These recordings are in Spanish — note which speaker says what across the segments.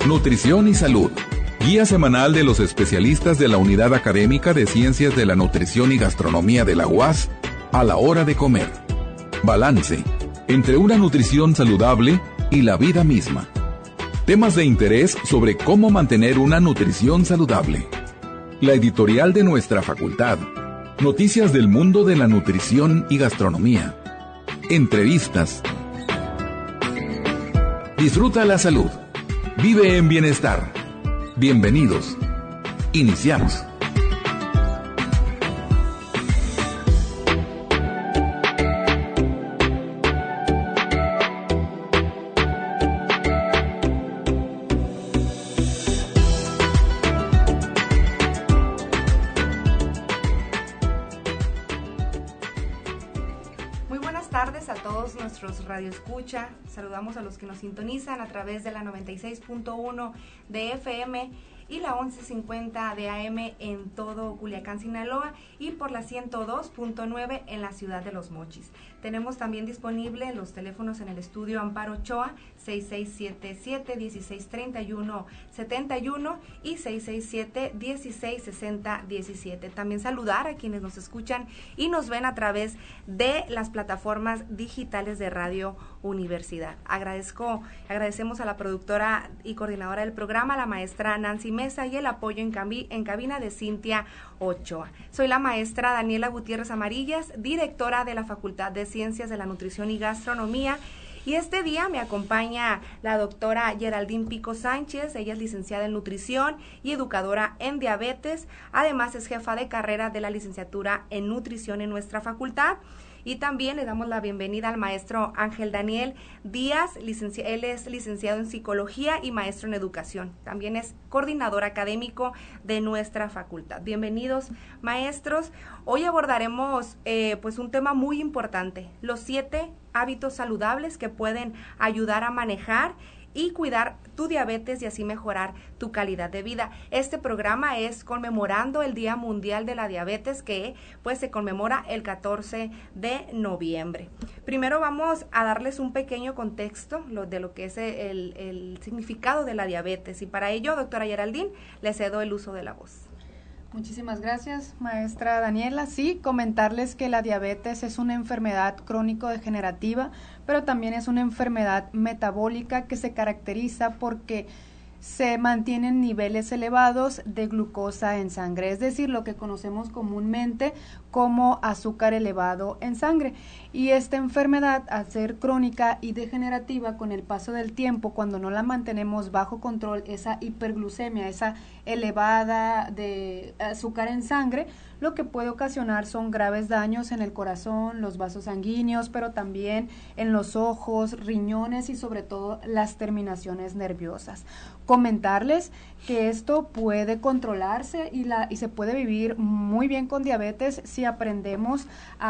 Speaker 1: Nutrición y Salud. Guía semanal de los especialistas de la Unidad Académica de Ciencias de la Nutrición y Gastronomía de la UAS a la hora de comer. Balance entre una nutrición saludable y la vida misma. Temas de interés sobre cómo mantener una nutrición saludable. La editorial de nuestra facultad. Noticias del mundo de la nutrición y gastronomía. Entrevistas. Disfruta la salud. Vive en bienestar. Bienvenidos. Iniciamos.
Speaker 2: Radioescucha, saludamos a los que nos sintonizan a través de la 96.1 de FM y la 1150 de AM en todo Culiacán, Sinaloa, y por la 102.9 en la ciudad de Los Mochis. Tenemos también disponible los teléfonos en el estudio Amparo Ochoa, 6677-1631-71 y 667-1660-17. También saludar a quienes nos escuchan y nos ven a través de las plataformas digitales de Radio Universidad. Agradecemos a la productora y coordinadora del programa, la maestra Nancy Mesa, y el apoyo en cabina de Cintia Ochoa. Soy la maestra Daniela Gutiérrez Amarillas, directora de la Facultad de Ciencias de la Nutrición y Gastronomía, y este día me acompaña la doctora Geraldine Pico Sánchez. Ella es licenciada en nutrición y educadora en diabetes, además es jefa de carrera de la licenciatura en nutrición en nuestra facultad. Y también le damos la bienvenida al maestro Ángel Daniel Díaz. Él es licenciado en psicología y maestro en educación. También es coordinador académico de nuestra facultad. Bienvenidos, maestros. Hoy abordaremos pues un tema muy importante: los 7 hábitos saludables que pueden ayudar a manejar y cuidar tu diabetes y así mejorar tu calidad de vida. Este programa es conmemorando el Día Mundial de la Diabetes, que pues se conmemora el 14 de noviembre. Primero vamos a darles un pequeño contexto de lo que es el significado de la diabetes, y para ello, doctora Geraldine, le cedo el uso de la voz.
Speaker 3: Muchísimas gracias, maestra Daniela. Sí, comentarles que la diabetes es una enfermedad crónico-degenerativa, pero también es una enfermedad metabólica que se caracteriza porque se mantienen niveles elevados de glucosa en sangre, es decir, lo que conocemos comúnmente como azúcar elevado en sangre. Y esta enfermedad, al ser crónica y degenerativa, con el paso del tiempo, cuando no la mantenemos bajo control, esa hiperglucemia, esa elevada de azúcar en sangre, lo que puede ocasionar son graves daños en el corazón, los vasos sanguíneos, pero también en los ojos, riñones y sobre todo las terminaciones nerviosas. Comentarles que esto puede controlarse y se puede vivir muy bien con diabetes si aprendemos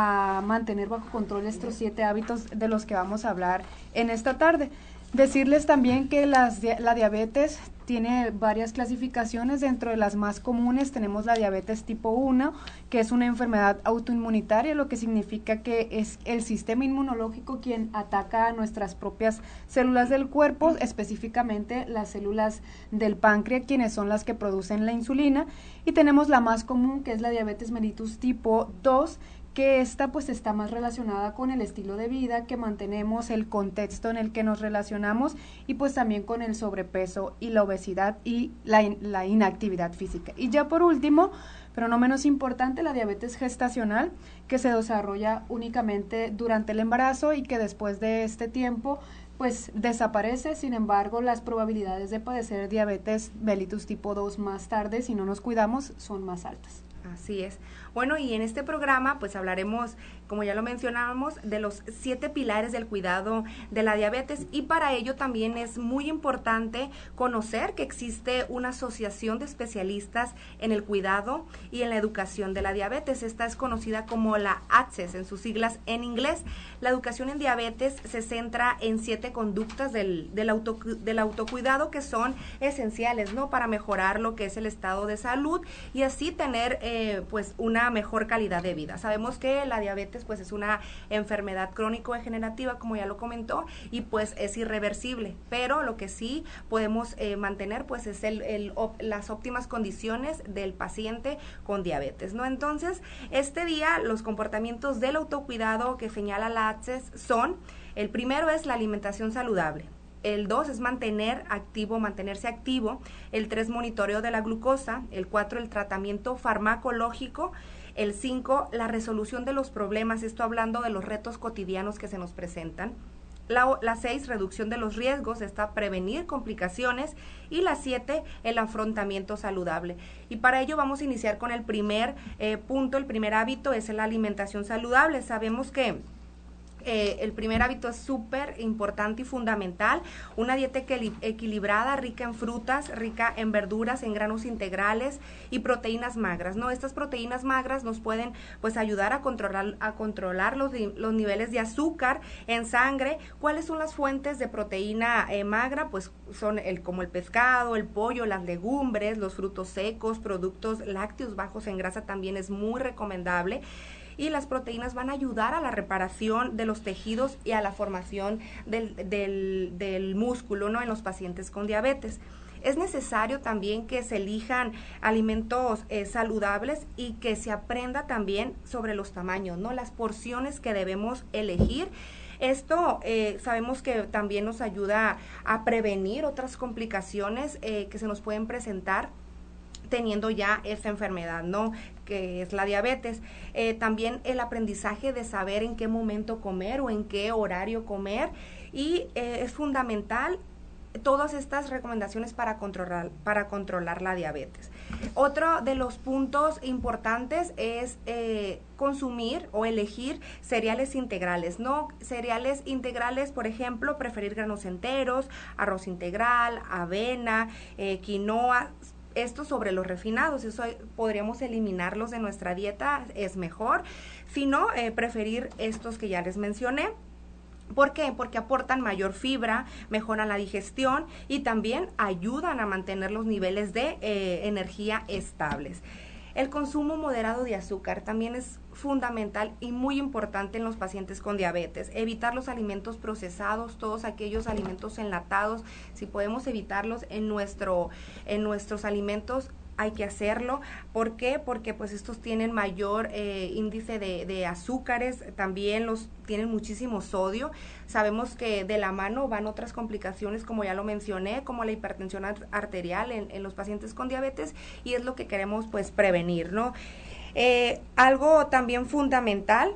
Speaker 3: a mantener bajo control estos 7 hábitos de los que vamos a hablar en esta tarde. Decirles también que la diabetes tiene varias clasificaciones. Dentro de las más comunes tenemos la diabetes tipo 1, que es una enfermedad autoinmunitaria, lo que significa que es el sistema inmunológico quien ataca a nuestras propias células del cuerpo, específicamente las células del páncreas, quienes son las que producen la insulina. Y tenemos la más común, que es la diabetes mellitus tipo 2, que esta pues está más relacionada con el estilo de vida que mantenemos, el contexto en el que nos relacionamos, y pues también con el sobrepeso y la obesidad y la inactividad física. Y ya por último, pero no menos importante, la diabetes gestacional, que se desarrolla únicamente durante el embarazo y que después de este tiempo pues desaparece. Sin embargo, las probabilidades de padecer diabetes mellitus tipo 2 más tarde, si no nos cuidamos, son más altas.
Speaker 2: Así es. Bueno, y en este programa pues hablaremos, como ya lo mencionábamos, de los 7 pilares del cuidado de la diabetes, y para ello también es muy importante conocer que existe una asociación de especialistas en el cuidado y en la educación de la diabetes. Esta es conocida como la ACCES en sus siglas en inglés. La educación en diabetes se centra en 7 conductas del autocuidado que son esenciales, ¿no?, para mejorar lo que es el estado de salud y así tener pues una una mejor calidad de vida. Sabemos que la diabetes pues es una enfermedad crónico-degenerativa, como ya lo comentó, y pues es irreversible, pero lo que sí podemos mantener pues es las óptimas condiciones del paciente con diabetes, ¿no? Entonces, este día los comportamientos del autocuidado que señala la ACCES son: el primero es la alimentación saludable. El 2 es mantenerse activo. El 3, monitoreo de la glucosa. El 4, el tratamiento farmacológico. El 5, la resolución de los problemas, esto hablando de los retos cotidianos que se nos presentan. La 6, reducción de los riesgos, está prevenir complicaciones. Y la 7, el afrontamiento saludable. Y para ello vamos a iniciar con el primer punto. El primer hábito es la alimentación saludable. Sabemos que el primer hábito es súper importante y fundamental: una dieta equilibrada, rica en frutas, rica en verduras, en granos integrales y proteínas magras, ¿no? Estas proteínas magras nos pueden pues ayudar a controlar los niveles de azúcar en sangre. ¿Cuáles son las fuentes de proteína magra? Pues son como el pescado, el pollo, las legumbres, los frutos secos, productos lácteos bajos en grasa también es muy recomendable. Y las proteínas van a ayudar a la reparación de los tejidos y a la formación del músculo, ¿no?, en los pacientes con diabetes. Es necesario también que se elijan alimentos saludables y que se aprenda también sobre los tamaños, ¿no?, las porciones que debemos elegir. Esto sabemos que también nos ayuda a prevenir otras complicaciones que se nos pueden presentar teniendo ya esa enfermedad, ¿no?, que es la diabetes. También el aprendizaje de saber en qué momento comer o en qué horario comer, y es fundamental todas estas recomendaciones para controlar la diabetes. Otro de los puntos importantes es consumir o elegir cereales integrales, ¿no? Cereales integrales, por ejemplo, preferir granos enteros, arroz integral, avena, quinoa. Esto sobre los refinados, eso podríamos eliminarlos de nuestra dieta, es mejor. Si no, preferir estos que ya les mencioné. ¿Por qué? Porque aportan mayor fibra, mejoran la digestión y también ayudan a mantener los niveles de energía estables. El consumo moderado de azúcar también es fundamental y muy importante en los pacientes con diabetes. Evitar los alimentos procesados, todos aquellos alimentos enlatados, si podemos evitarlos en nuestros alimentos, hay que hacerlo. ¿Por qué? Porque pues estos tienen mayor índice de azúcares, también tienen muchísimo sodio. Sabemos que de la mano van otras complicaciones, como ya lo mencioné, como la hipertensión arterial en los pacientes con diabetes, y es lo que queremos pues prevenir, ¿no? Algo también fundamental,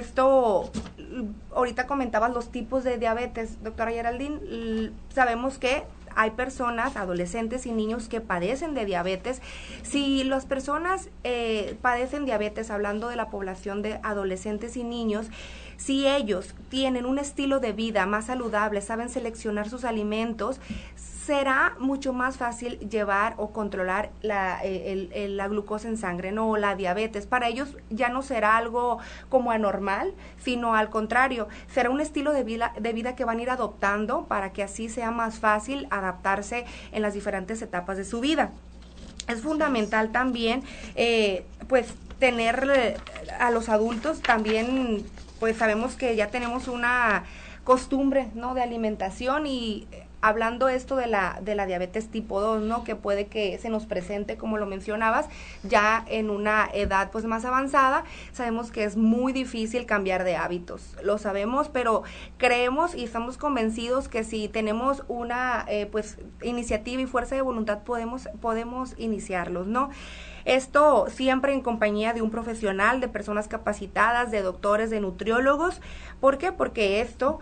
Speaker 2: ahorita comentabas los tipos de diabetes, doctora Geraldine. Sabemos que hay personas, adolescentes y niños que padecen de diabetes. Si las personas padecen diabetes, hablando de la población de adolescentes y niños, si ellos tienen un estilo de vida más saludable, saben seleccionar sus alimentos, será mucho más fácil llevar o controlar la glucosa en sangre, ¿no?, o la diabetes. Para ellos ya no será algo como anormal, sino al contrario, será un estilo de vida que van a ir adoptando para que así sea más fácil adaptarse en las diferentes etapas de su vida. Es fundamental también, pues, tener a los adultos también, pues sabemos que ya tenemos una costumbre, ¿no?, de alimentación, y hablando esto de la diabetes tipo 2, ¿no?, que puede que se nos presente, como lo mencionabas, ya en una edad pues más avanzada. Sabemos que es muy difícil cambiar de hábitos, lo sabemos, pero creemos y estamos convencidos que si tenemos una pues iniciativa y fuerza de voluntad podemos iniciarlos, ¿no? Esto siempre en compañía de un profesional, de personas capacitadas, de doctores, de nutriólogos. ¿Por qué? Porque esto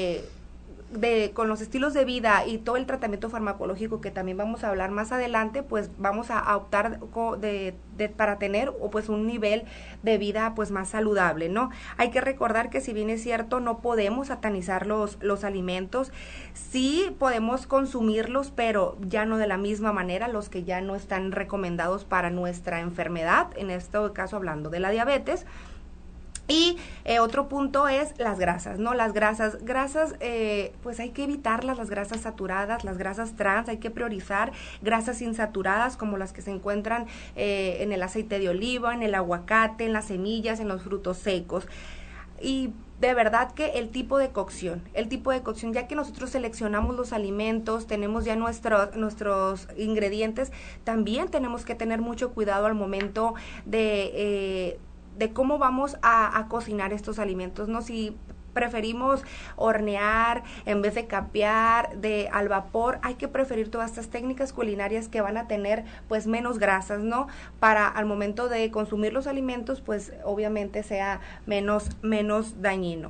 Speaker 2: con los estilos de vida y todo el tratamiento farmacológico que también vamos a hablar más adelante, pues vamos a optar para tener pues un nivel de vida pues más saludable, ¿no? Hay que recordar que, si bien es cierto, no podemos satanizar los alimentos, sí podemos consumirlos, pero ya no de la misma manera, los que ya no están recomendados para nuestra enfermedad, en este caso hablando de la diabetes. Y otro punto es las grasas, ¿no? Las grasas, pues hay que evitarlas, las grasas saturadas, las grasas trans, hay que priorizar grasas insaturadas como las que se encuentran en el aceite de oliva, en el aguacate, en las semillas, en los frutos secos. Y de verdad que el tipo de cocción, ya que nosotros seleccionamos los alimentos, tenemos ya nuestros ingredientes, también tenemos que tener mucho cuidado al momento de cómo vamos a cocinar estos alimentos, ¿no? Si preferimos hornear en vez de capear, al vapor, hay que preferir todas estas técnicas culinarias que van a tener pues menos grasas, ¿no? Para al momento de consumir los alimentos, pues obviamente sea menos dañino.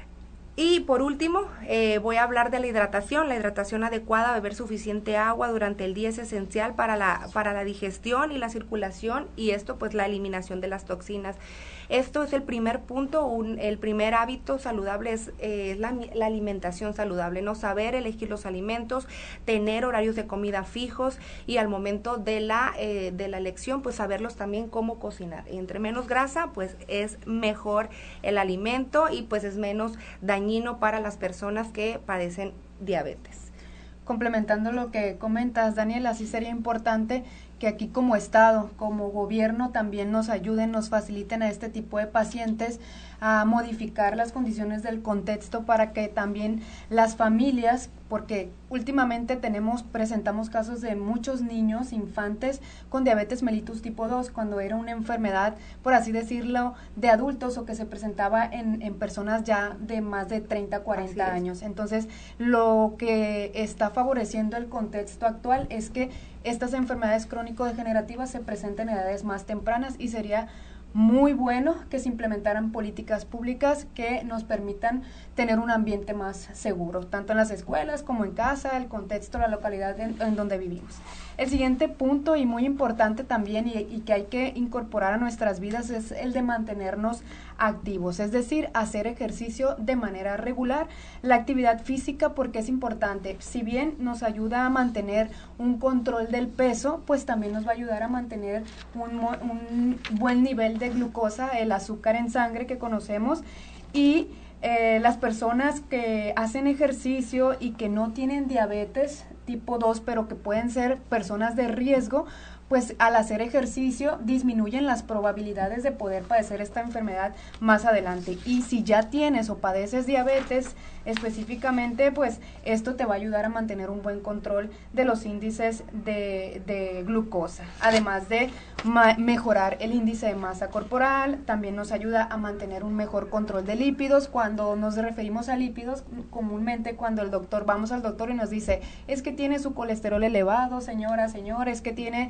Speaker 2: Y por último, voy a hablar de la hidratación adecuada. Beber suficiente agua durante el día es esencial para la digestión y la circulación, y esto pues la eliminación de las toxinas. Esto es el primer punto, el primer hábito saludable es la alimentación saludable, no saber elegir los alimentos, tener horarios de comida fijos y al momento de la elección pues saberlos también cómo cocinar. Y entre menos grasa pues es mejor el alimento y pues es menos dañino para las personas que padecen diabetes.
Speaker 3: Complementando lo que comentas, Daniela, sí sería importante que aquí como Estado, como gobierno, también nos ayuden, nos faciliten a este tipo de pacientes a modificar las condiciones del contexto para que también las familias, porque últimamente presentamos casos de muchos niños, infantes, con diabetes mellitus tipo 2, cuando era una enfermedad, por así decirlo, de adultos o que se presentaba en personas ya de más de 30, 40 años. Entonces, lo que está favoreciendo el contexto actual es que estas enfermedades crónico-degenerativas se presenten en edades más tempranas y sería muy bueno que se implementaran políticas públicas que nos permitan tener un ambiente más seguro, tanto en las escuelas como en casa, el contexto, la localidad en donde vivimos. El siguiente punto, y muy importante también, y que hay que incorporar a nuestras vidas, es el de mantenernos activos, es decir, hacer ejercicio de manera regular. La actividad física, porque es importante, si bien nos ayuda a mantener un control del peso, pues también nos va a ayudar a mantener un buen nivel de glucosa, el azúcar en sangre que conocemos, y las personas que hacen ejercicio y que no tienen diabetes tipo 2, pero que pueden ser personas de riesgo, pues al hacer ejercicio disminuyen las probabilidades de poder padecer esta enfermedad más adelante. Y si ya tienes o padeces diabetes específicamente, pues esto te va a ayudar a mantener un buen control de los índices de glucosa, además de mejorar el índice de masa corporal. También nos ayuda a mantener un mejor control de lípidos. Cuando nos referimos a lípidos, comúnmente cuando vamos al doctor y nos dice, es que tiene su colesterol elevado, señora, señor, es que tiene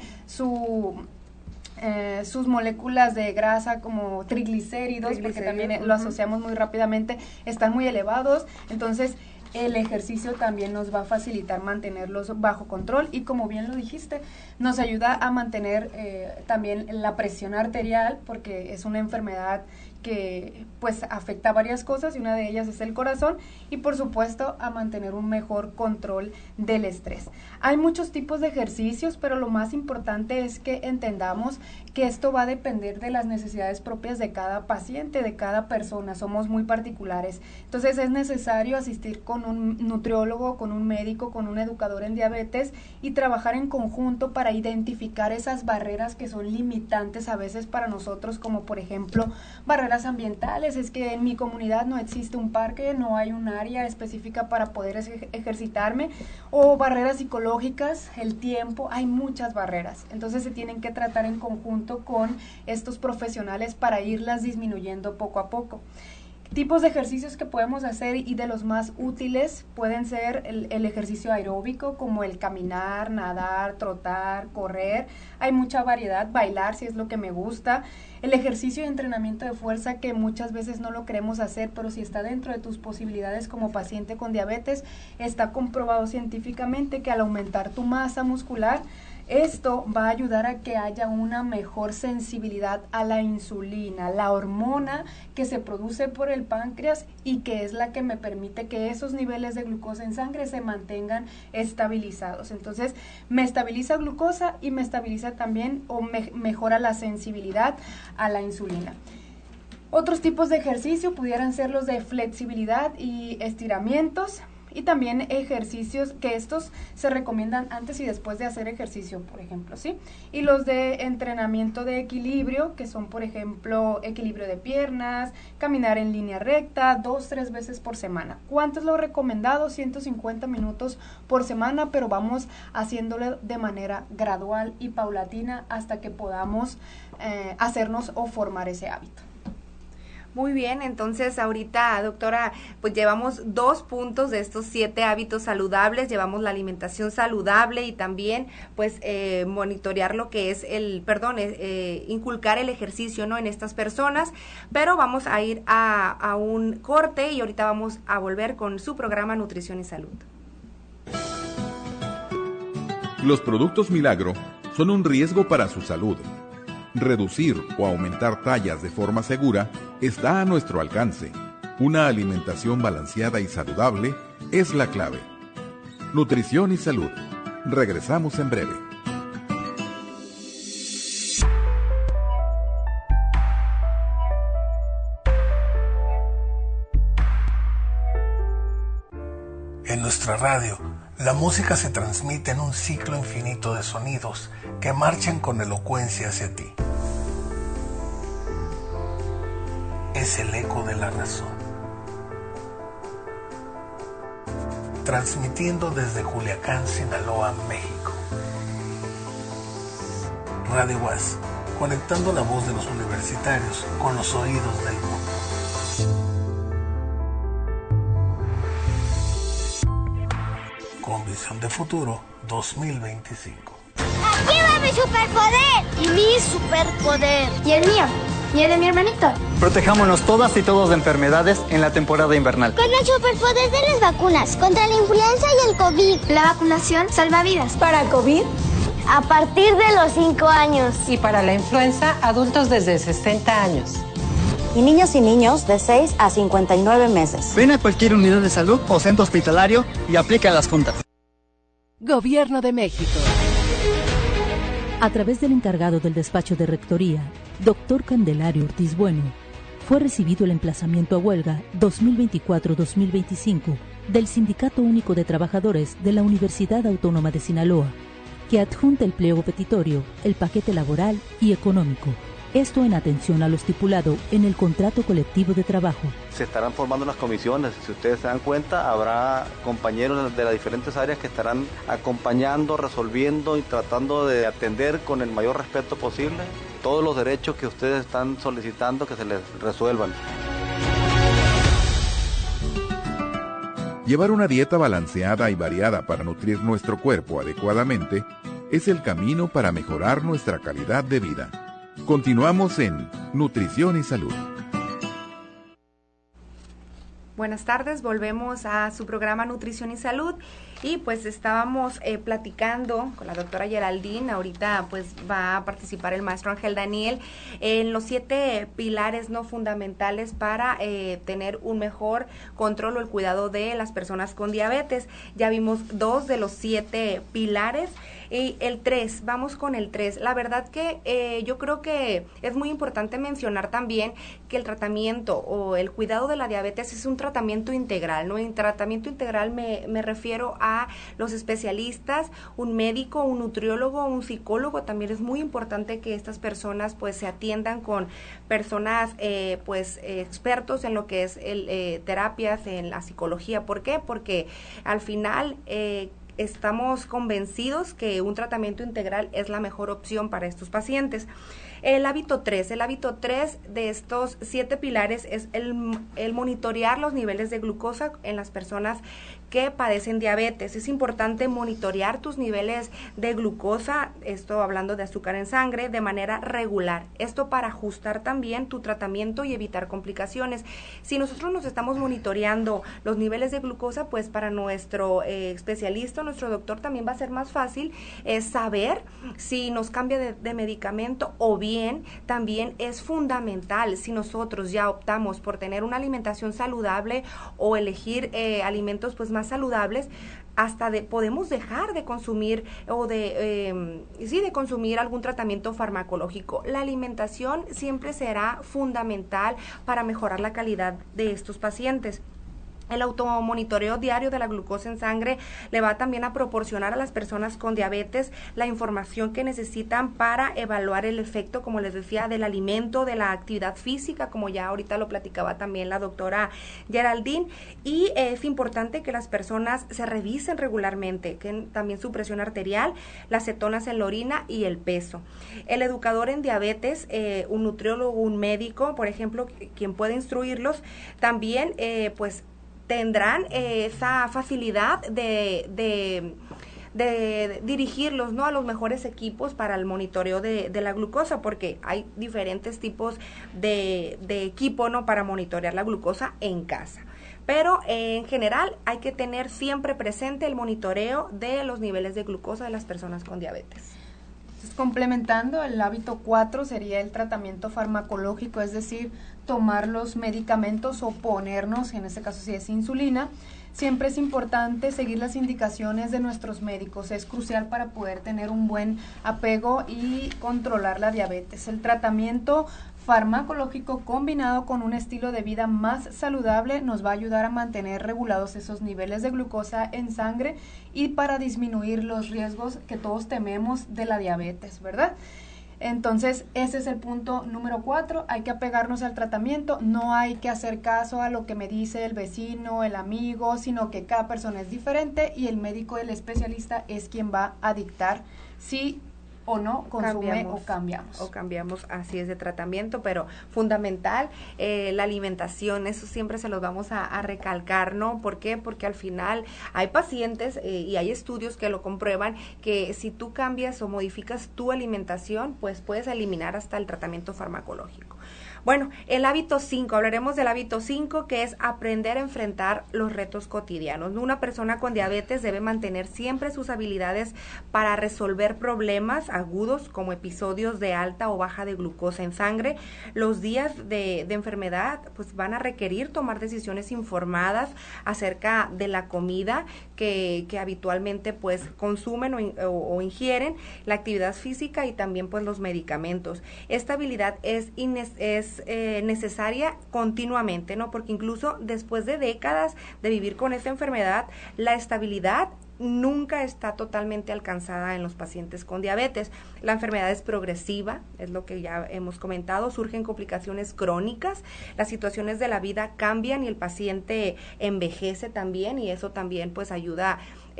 Speaker 3: sus moléculas de grasa como triglicéridos, porque también lo asociamos muy rápidamente, están muy elevados. Entonces el ejercicio también nos va a facilitar mantenerlos bajo control, y como bien lo dijiste, nos ayuda a mantener también la presión arterial, porque es una enfermedad que pues afecta a varias cosas y una de ellas es el corazón, y por supuesto a mantener un mejor control del estrés. Hay muchos tipos de ejercicios, pero lo más importante es que entendamos que esto va a depender de las necesidades propias de cada paciente, de cada persona. Somos muy particulares, entonces es necesario asistir con un nutriólogo, con un médico, con un educador en diabetes y trabajar en conjunto para identificar esas barreras que son limitantes a veces para nosotros, como por ejemplo barreras ambientales. Es que en mi comunidad no existe un parque, no hay un área específica para poder ejercitarme, o barreras psicológicas, el tiempo, hay muchas barreras. Entonces se tienen que tratar en conjunto con estos profesionales para irlas disminuyendo poco a poco. Tipos de ejercicios que podemos hacer, y de los más útiles pueden ser el ejercicio aeróbico, como el caminar, nadar, trotar, correr. Hay mucha variedad, bailar si es lo que me gusta. El ejercicio de entrenamiento de fuerza, que muchas veces no lo queremos hacer, pero si está dentro de tus posibilidades como paciente con diabetes, está comprobado científicamente que al aumentar tu masa muscular, esto va a ayudar a que haya una mejor sensibilidad a la insulina, la hormona que se produce por el páncreas y que es la que me permite que esos niveles de glucosa en sangre se mantengan estabilizados. Entonces, me estabiliza glucosa y me estabiliza también o mejora la sensibilidad a la insulina. Otros tipos de ejercicio pudieran ser los de flexibilidad y estiramientos, y también ejercicios que estos se recomiendan antes y después de hacer ejercicio, por ejemplo, ¿sí? Y los de entrenamiento de equilibrio, que son, por ejemplo, equilibrio de piernas, caminar en línea recta, 2-3 veces por semana. ¿Cuánto es lo recomendado? 150 minutos por semana, pero vamos haciéndolo de manera gradual y paulatina hasta que podamos hacernos o formar ese hábito.
Speaker 2: Muy bien, entonces ahorita, doctora, pues llevamos 2 puntos de estos 7 hábitos saludables, llevamos la alimentación saludable y también pues monitorear lo que es inculcar el ejercicio, ¿no?, en estas personas, pero vamos a ir a un corte y ahorita vamos a volver con su programa Nutrición y Salud.
Speaker 1: Los productos Milagro son un riesgo para su salud. Reducir o aumentar tallas de forma segura está a nuestro alcance. Una alimentación balanceada y saludable es la clave. Nutrición y Salud. Regresamos en breve.
Speaker 4: En nuestra radio, la música se transmite en un ciclo infinito de sonidos que marchan con elocuencia hacia ti. Es el eco de la razón. Transmitiendo desde Culiacán, Sinaloa, México. Radio UAS, conectando la voz de los universitarios con los oídos del mundo. Con visión de futuro 2025.
Speaker 5: ¡Aquí va mi superpoder! Y mi superpoder.
Speaker 6: ¿Y el mío? ¿Y el de mi hermanito?
Speaker 7: Protejámonos todas y todos de enfermedades en la temporada invernal.
Speaker 5: Con el superpoder de las vacunas contra la influenza y el COVID.
Speaker 6: La vacunación salva vidas.
Speaker 8: Para COVID,
Speaker 5: a partir de los 5 años.
Speaker 8: Y para la influenza, adultos desde 60 años.
Speaker 9: Y niños de 6 a 59 meses.
Speaker 7: Ven a cualquier unidad de salud o centro hospitalario y aplica las juntas.
Speaker 10: Gobierno de México.
Speaker 11: A través del encargado del despacho de rectoría, Dr. Candelario Ortiz Bueno, fue recibido el emplazamiento a huelga 2024-2025 del Sindicato Único de Trabajadores de la Universidad Autónoma de Sinaloa, que adjunta el pliego petitorio, el paquete laboral y económico. Esto en atención a lo estipulado en el contrato colectivo de trabajo.
Speaker 12: Se estarán formando las comisiones. Si ustedes se dan cuenta, habrá compañeros de las diferentes áreas que estarán acompañando, resolviendo y tratando de atender con el mayor respeto posible todos los derechos que ustedes están solicitando que se les resuelvan.
Speaker 1: Llevar una dieta balanceada y variada para nutrir nuestro cuerpo adecuadamente es el camino para mejorar nuestra calidad de vida. Continuamos en Nutrición y Salud.
Speaker 2: Buenas tardes, volvemos a su programa Nutrición y Salud y pues estábamos platicando con la doctora Geraldine. Ahorita pues va a participar el maestro Ángel Daniel en los 7 pilares no fundamentales para tener un mejor control o el cuidado de las personas con diabetes. Ya vimos 2 de los 7 pilares. Y el 3, vamos con el 3. La verdad que yo creo que es muy importante mencionar también que el tratamiento o el cuidado de la diabetes es un tratamiento integral, ¿no? En tratamiento integral me refiero a los especialistas, un médico, un nutriólogo, un psicólogo. También es muy importante que estas personas pues se atiendan con personas expertos en lo que es terapias, en la psicología. ¿Por qué? Porque al final estamos convencidos que un tratamiento integral es la mejor opción para estos pacientes. El hábito 3 de estos 7 pilares es el monitorear los niveles de glucosa en las personas que padecen diabetes. Es importante monitorear tus niveles de glucosa, esto hablando de azúcar en sangre, de manera regular. Esto para ajustar también tu tratamiento y evitar complicaciones. Si nosotros nos estamos monitoreando los niveles de glucosa, pues para nuestro especialista, nuestro doctor, también va a ser más fácil saber si nos cambia de medicamento, o bien también es fundamental si nosotros ya optamos por tener una alimentación saludable o elegir alimentos pues más más saludables, hasta podemos dejar de consumir o de consumir algún tratamiento farmacológico. La alimentación siempre será fundamental para mejorar la calidad de estos pacientes. El automonitoreo diario de la glucosa en sangre le va también a proporcionar a las personas con diabetes la información que necesitan para evaluar el efecto, como les decía, del alimento, de la actividad física, como ya ahorita lo platicaba también la doctora Geraldine. Y es importante que las personas se revisen regularmente, que también su presión arterial, las cetonas en la orina y el peso. El educador en diabetes, un nutriólogo, un médico, por ejemplo, quien puede instruirlos, también pues tendrán esa facilidad de dirigirlos, ¿no?, a los mejores equipos para el monitoreo de la glucosa, porque hay diferentes tipos de equipo, ¿no?, para monitorear la glucosa en casa. Pero en general hay que tener siempre presente el monitoreo de los niveles de glucosa de las personas con diabetes.
Speaker 3: Complementando, el hábito 4 sería el tratamiento farmacológico, es decir, tomar los medicamentos o ponernos, en este caso si es insulina. Siempre es importante seguir las indicaciones de nuestros médicos, es crucial para poder tener un buen apego y controlar la diabetes. El tratamiento farmacológico combinado con un estilo de vida más saludable nos va a ayudar a mantener regulados esos niveles de glucosa en sangre y para disminuir los riesgos que todos tememos de la diabetes, ¿verdad? Entonces, ese es el punto número 4, hay que apegarnos al tratamiento, no hay que hacer caso a lo que me dice el vecino, el amigo, sino que cada persona es diferente y el médico, el especialista es quien va a dictar si o no consume o cambiamos.
Speaker 2: Así es, de tratamiento, pero fundamental la alimentación, eso siempre se los vamos a recalcar, ¿no? ¿Por qué? Porque al final hay pacientes y hay estudios que lo comprueban, que si tú cambias o modificas tu alimentación, pues puedes eliminar hasta el tratamiento farmacológico. Bueno, el hábito 5, hablaremos del hábito 5, que es aprender a enfrentar los retos cotidianos. Una persona con diabetes debe mantener siempre sus habilidades para resolver problemas agudos como episodios de alta o baja de glucosa en sangre. Los días de enfermedad pues van a requerir tomar decisiones informadas acerca de la comida que habitualmente pues consumen o ingieren, la actividad física y también pues los medicamentos. Esta habilidad es necesaria continuamente, ¿no? Porque incluso después de décadas de vivir con esta enfermedad, la estabilidad nunca está totalmente alcanzada en los pacientes con diabetes. La enfermedad es progresiva, es lo que ya hemos comentado, surgen complicaciones crónicas, las situaciones de la vida cambian y el paciente envejece también, y eso también pues ayuda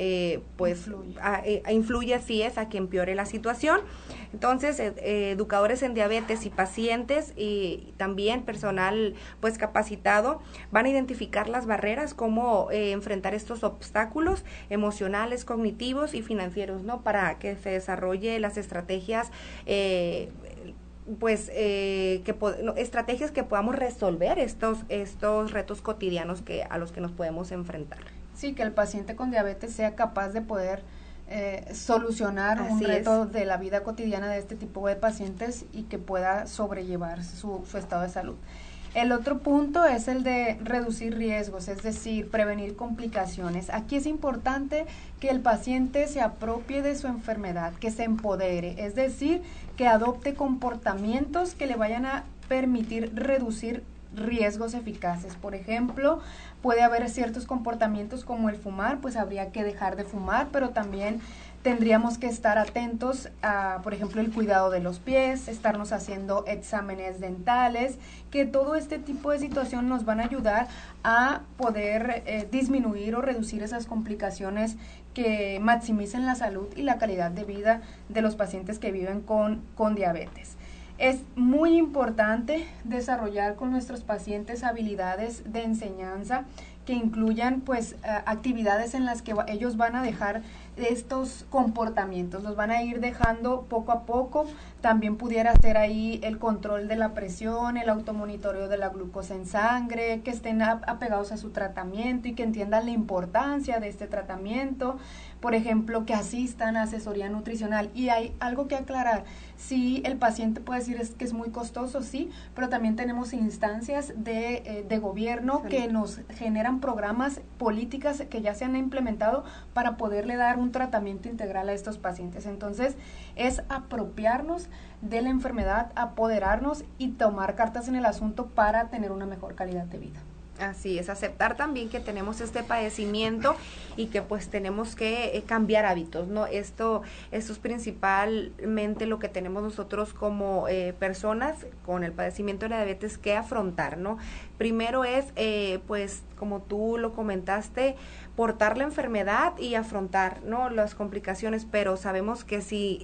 Speaker 2: influye así es a que empeore la situación. Entonces educadores en diabetes y pacientes y también personal pues capacitado van a identificar las barreras, cómo enfrentar estos obstáculos emocionales, cognitivos y financieros, ¿no? Para que se desarrolle las estrategias estrategias que podamos resolver estos retos cotidianos a los que nos podemos enfrentar.
Speaker 3: Sí, que el paciente con diabetes sea capaz de poder solucionar un reto de la vida cotidiana de este tipo de pacientes y que pueda sobrellevar su estado de salud. El otro punto es el de reducir riesgos, es decir, prevenir complicaciones. Aquí es importante que el paciente se apropie de su enfermedad, que se empodere, es decir, que adopte comportamientos que le vayan a permitir reducir riesgos eficaces. Por ejemplo, puede haber ciertos comportamientos como el fumar, pues habría que dejar de fumar, pero también tendríamos que estar atentos a, por ejemplo, el cuidado de los pies, estarnos haciendo exámenes dentales, que todo este tipo de situación nos van a ayudar a poder disminuir o reducir esas complicaciones que maximicen la salud y la calidad de vida de los pacientes que viven con diabetes. Es muy importante desarrollar con nuestros pacientes habilidades de enseñanza que incluyan pues actividades en las que ellos van a dejar estos comportamientos, los van a ir dejando poco a poco. También pudiera ser ahí el control de la presión, el automonitoreo de la glucosa en sangre, que estén apegados a su tratamiento y que entiendan la importancia de este tratamiento. por ejemplo, que asistan a asesoría nutricional. Y hay algo que aclarar, sí, el paciente puede decir que es muy costoso, sí, pero también tenemos instancias de gobierno que nos generan programas, políticas que ya se han implementado para poderle dar un tratamiento integral a estos pacientes. Entonces, es apropiarnos de la enfermedad, apoderarnos y tomar cartas en el asunto para tener una mejor calidad de vida.
Speaker 2: Así es, aceptar también que tenemos este padecimiento y que pues tenemos que cambiar hábitos, ¿no? Esto es principalmente lo que tenemos nosotros como personas con el padecimiento de la diabetes que afrontar, ¿no? Primero es, pues, como tú lo comentaste, portar la enfermedad y afrontar, ¿no?, las complicaciones, pero sabemos que si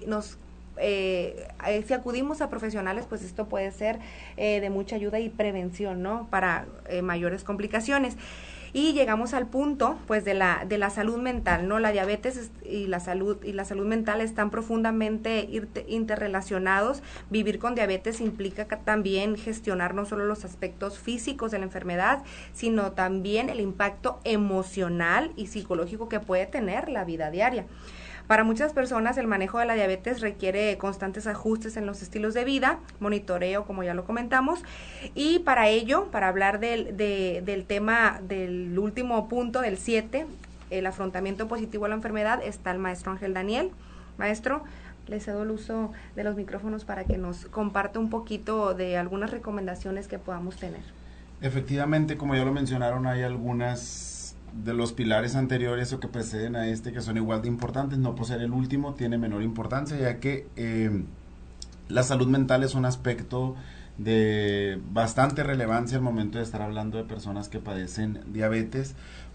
Speaker 2: acudimos a profesionales, pues esto puede ser de mucha ayuda y prevención, ¿no?, para mayores complicaciones. Y llegamos al punto, pues, de la salud mental, ¿no? La diabetes y la salud mental están profundamente interrelacionados. Vivir con diabetes implica también gestionar no solo los aspectos físicos de la enfermedad, sino también el impacto emocional y psicológico que puede tener la vida diaria. Para muchas personas el manejo de la diabetes requiere constantes ajustes en los estilos de vida, monitoreo, como ya lo comentamos, y para ello, para hablar del tema del último punto, del 7, el afrontamiento positivo a la enfermedad, está el maestro Ángel Daniel. Maestro, le cedo el uso de los micrófonos para que nos comparta un poquito de algunas recomendaciones que podamos tener.
Speaker 13: Efectivamente, como ya lo mencionaron, hay algunas de los pilares anteriores o que preceden a este que son igual de importantes, no por ser el último tiene menor importancia, ya que la salud mental es un aspecto de bastante relevancia al momento de estar hablando de personas que padecen diabetes,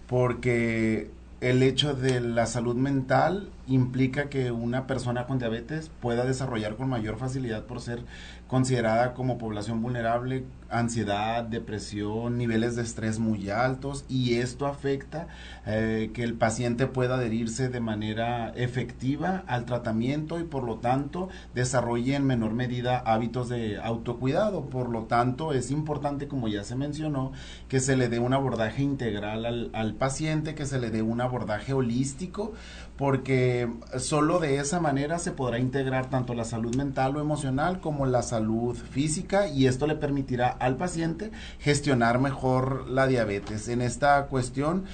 Speaker 13: porque el hecho de la salud mental implica que una persona con diabetes pueda desarrollar con mayor facilidad por ser considerada como población vulnerable, ansiedad, depresión, niveles de estrés muy altos, y esto afecta que el paciente pueda adherirse de manera efectiva al tratamiento y por lo tanto desarrolle en menor medida hábitos de autocuidado. Por lo tanto, es importante, como ya se mencionó, que se le dé un abordaje integral al paciente, que se le dé un abordaje holístico, porque solo de esa manera se podrá integrar tanto la salud mental o emocional como la salud física, y esto le permitirá al paciente gestionar mejor la diabetes. En esta cuestión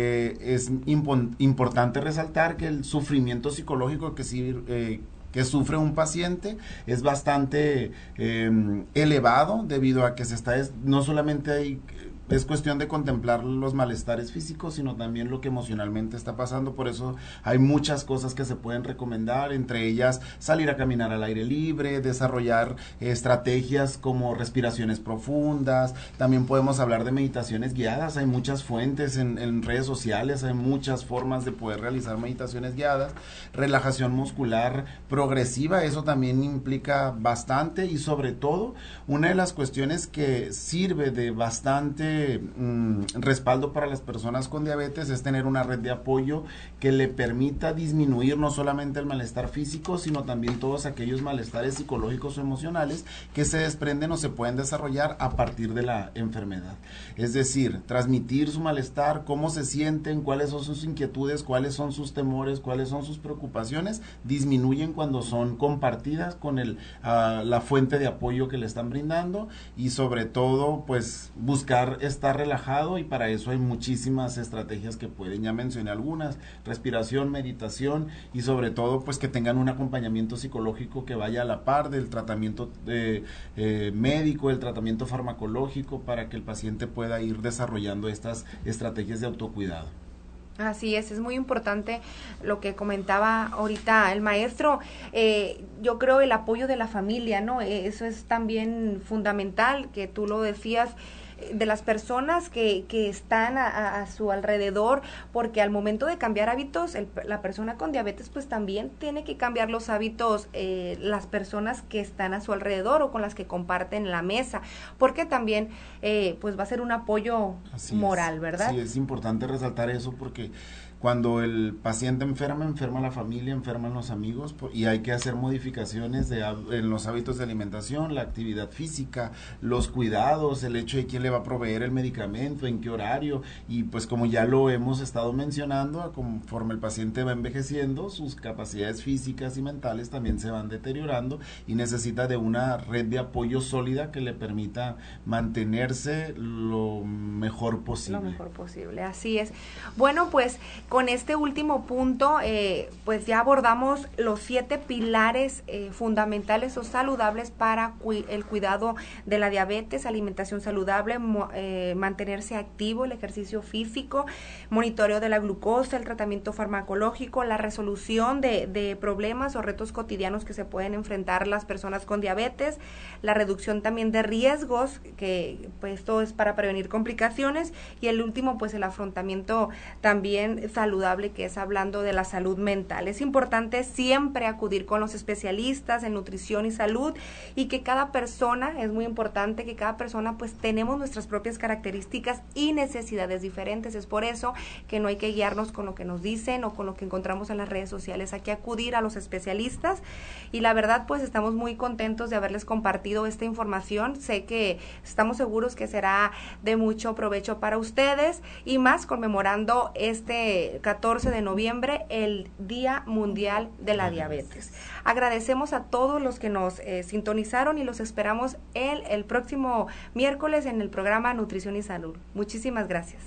Speaker 13: es importante resaltar que el sufrimiento psicológico que sufre un paciente es bastante elevado, debido a que no solamente es cuestión de contemplar los malestares físicos, sino también lo que emocionalmente está pasando. Por eso hay muchas cosas que se pueden recomendar, entre ellas salir a caminar al aire libre, desarrollar estrategias como respiraciones profundas. También podemos hablar de meditaciones guiadas. Hay muchas fuentes en redes sociales, hay muchas formas de poder realizar meditaciones guiadas. Relajación muscular progresiva, eso también implica bastante, y sobre todo una de las cuestiones que sirve de bastante respaldo para las personas con diabetes es tener una red de apoyo que le permita disminuir no solamente el malestar físico, sino también todos aquellos malestares psicológicos o emocionales que se desprenden o se pueden desarrollar a partir de la enfermedad. Es decir, transmitir su malestar, cómo se sienten, cuáles son sus inquietudes, cuáles son sus temores, cuáles son sus preocupaciones, disminuyen cuando son compartidas con la fuente de apoyo que le están brindando, y sobre todo, pues, buscar estar relajado, y para eso hay muchísimas estrategias que pueden, ya mencioné algunas: respiración, meditación, y sobre todo pues que tengan un acompañamiento psicológico que vaya a la par del tratamiento médico, el tratamiento farmacológico, para que el paciente pueda ir desarrollando estas estrategias de autocuidado.
Speaker 2: Así es muy importante lo que comentaba ahorita el maestro. Yo creo el apoyo de la familia, ¿no? Eso es también fundamental, que tú lo decías, de las personas que están a su alrededor, porque al momento de cambiar hábitos, la persona con diabetes pues también tiene que cambiar los hábitos, las personas que están a su alrededor o con las que comparten la mesa, porque también pues va a ser un apoyo moral, ¿verdad?
Speaker 13: Sí, es importante resaltar eso, porque Cuando el paciente enferma la familia, enferman los amigos, y hay que hacer modificaciones en los hábitos de alimentación, la actividad física, los cuidados, el hecho de quién le va a proveer el medicamento, en qué horario, y pues como ya lo hemos estado mencionando, conforme el paciente va envejeciendo, sus capacidades físicas y mentales también se van deteriorando y necesita de una red de apoyo sólida que le permita mantenerse lo mejor posible.
Speaker 2: Lo mejor posible, así es. Bueno, pues con este último punto, pues ya abordamos los 7 pilares fundamentales o saludables para el cuidado de la diabetes: alimentación saludable, mantenerse activo, el ejercicio físico, monitoreo de la glucosa, el tratamiento farmacológico, la resolución de problemas o retos cotidianos que se pueden enfrentar las personas con diabetes, la reducción también de riesgos, que pues esto es para prevenir complicaciones, y el último pues el afrontamiento también saludable, que es hablando de la salud mental. Es importante siempre acudir con los especialistas en nutrición y salud, y que cada persona, es muy importante que cada persona pues tenemos nuestras propias características y necesidades diferentes. Es por eso que no hay que guiarnos con lo que nos dicen o con lo que encontramos en las redes sociales. Hay que acudir a los especialistas, y la verdad pues estamos muy contentos de haberles compartido esta información. Sé que estamos seguros que será de mucho provecho para ustedes, y más conmemorando este 14 de noviembre, el Día Mundial de la Diabetes. Agradecemos a todos los que nos sintonizaron, y los esperamos el próximo miércoles en el programa Nutrición y Salud. Muchísimas gracias.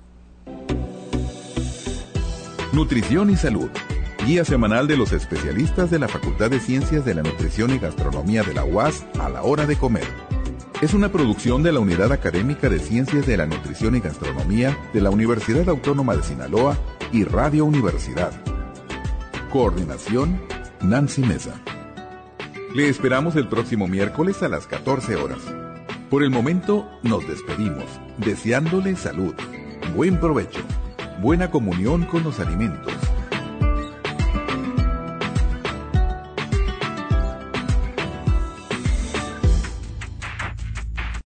Speaker 1: Nutrición y Salud, guía semanal de los especialistas de la Facultad de Ciencias de la Nutrición y Gastronomía de la UAS a la hora de comer. Es una producción de la Unidad Académica de Ciencias de la Nutrición y Gastronomía de la Universidad Autónoma de Sinaloa y Radio Universidad. Coordinación, Nancy Mesa. Le esperamos el próximo miércoles a las 14 horas. Por el momento, nos despedimos, deseándole salud, buen provecho, buena comunión con los alimentos